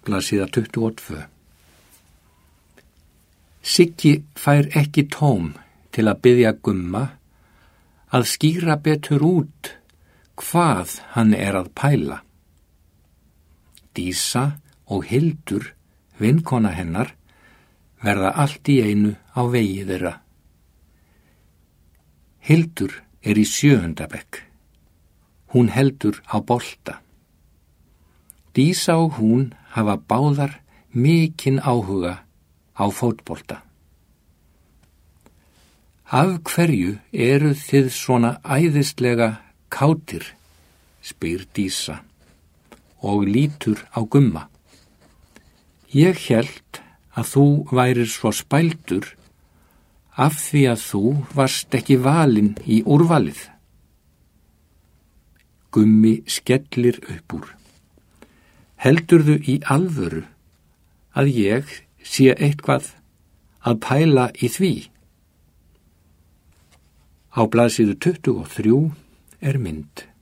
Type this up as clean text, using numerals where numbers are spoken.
blaðsíða 22. Siggi fær ekki tóm til að biðja Gumma að skýra betur út hvað hann að pæla. Dísa og Hildur, vinkona hennar, verða allt í einu á vegi þeirra. Hildur í 7. bekk. Hún heldur á bolta. Dísa og hún hafa báðar mikinn áhuga á fótbolta. Af hverju eruð þið svona æðislega kátir, spyr Dísa og lítur á Gumma. Ég hélt að þú værir svo spældur af því að þú varst ekki valinn í úrvalið. Gummi skellir upp úr. Heldurðu í alvöru að ég sé eitthvað að pæla í því? Á blaðsíðu 23 mynd.